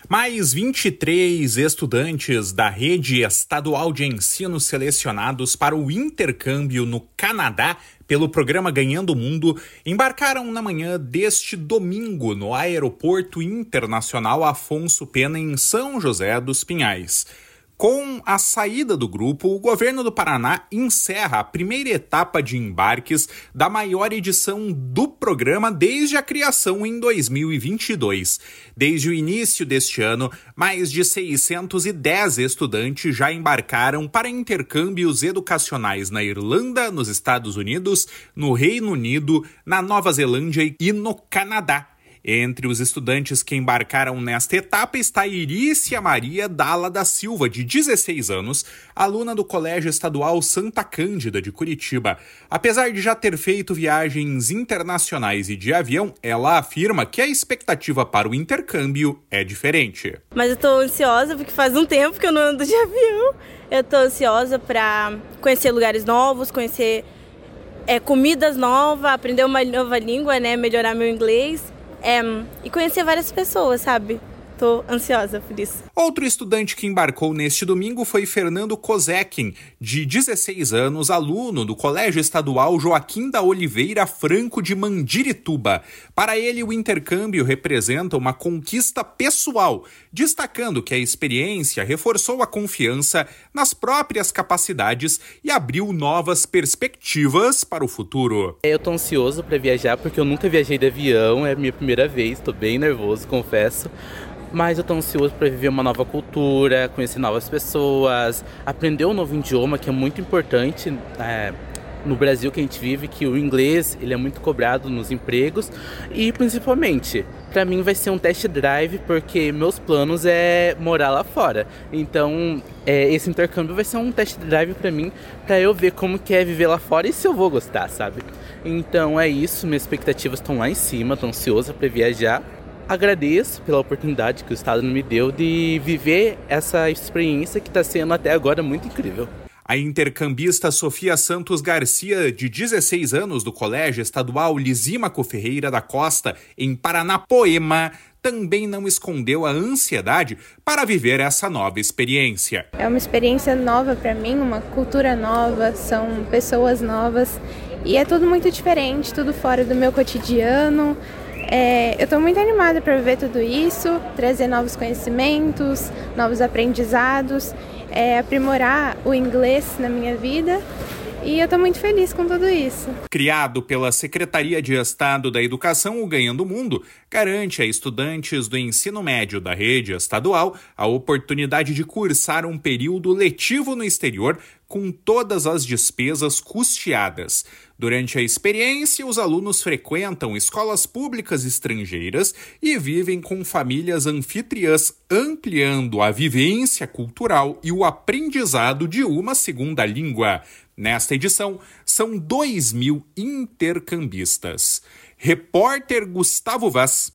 Mais 23 estudantes da rede estadual de ensino selecionados para o intercâmbio no Canadá pelo programa Ganhando o Mundo embarcaram na manhã deste domingo no Aeroporto Internacional Afonso Pena, em São José dos Pinhais. Com a saída do grupo, o governo do Paraná encerra a primeira etapa de embarques da maior edição do programa desde a criação em 2022. Desde o início deste ano, mais de 610 estudantes já embarcaram para intercâmbios educacionais na Irlanda, nos Estados Unidos, no Reino Unido, na Nova Zelândia e no Canadá. Entre os estudantes que embarcaram nesta etapa está Irícia Maria Dalla da Silva, de 16 anos, aluna do Colégio Estadual Santa Cândida, de Curitiba. Apesar de já ter feito viagens internacionais e de avião, ela afirma que a expectativa para o intercâmbio é diferente. Mas eu estou ansiosa porque faz um tempo que eu não ando de avião. Eu estou ansiosa para conhecer lugares novos, conhecer comidas novas, aprender uma nova língua, melhorar meu inglês. E conhecer várias pessoas, sabe? Tô ansiosa por isso. Outro estudante que embarcou neste domingo foi Fernando Kozekin, de 16 anos, aluno do Colégio Estadual Joaquim da Oliveira Franco de Mandirituba. Para ele, o intercâmbio representa uma conquista pessoal, destacando que a experiência reforçou a confiança nas próprias capacidades e abriu novas perspectivas para o futuro. Eu tô ansioso para viajar porque eu nunca viajei de avião, é a minha primeira vez, tô bem nervoso, confesso. Mas eu tô ansioso para viver uma nova cultura, conhecer novas pessoas, aprender um novo idioma, que é muito importante no Brasil que a gente vive, que o inglês ele é muito cobrado nos empregos. E principalmente, para mim vai ser um test drive, porque meus planos é morar lá fora. Então, esse intercâmbio vai ser um test drive para mim, para eu ver como que é viver lá fora e se eu vou gostar, sabe? Então é isso, minhas expectativas estão lá em cima, tô ansioso para viajar. Agradeço pela oportunidade que o Estado me deu de viver essa experiência que está sendo até agora muito incrível. A intercambista Sofia Santos Garcia, de 16 anos, do Colégio Estadual Lisímaco Ferreira da Costa, em Paranapoema, também não escondeu a ansiedade para viver essa nova experiência. É uma experiência nova para mim, uma cultura nova, são pessoas novas e é tudo muito diferente, tudo fora do meu cotidiano. Eu estou muito animada para viver tudo isso, trazer novos conhecimentos, novos aprendizados, aprimorar o inglês na minha vida. E eu estou muito feliz com tudo isso. Criado pela Secretaria de Estado da Educação, o Ganhando o Mundo garante a estudantes do ensino médio da rede estadual a oportunidade de cursar um período letivo no exterior com todas as despesas custeadas. Durante a experiência, os alunos frequentam escolas públicas estrangeiras e vivem com famílias anfitriãs, ampliando a vivência cultural e o aprendizado de uma segunda língua. Nesta edição, são 2.000 intercambistas. Repórter Gustavo Vaz.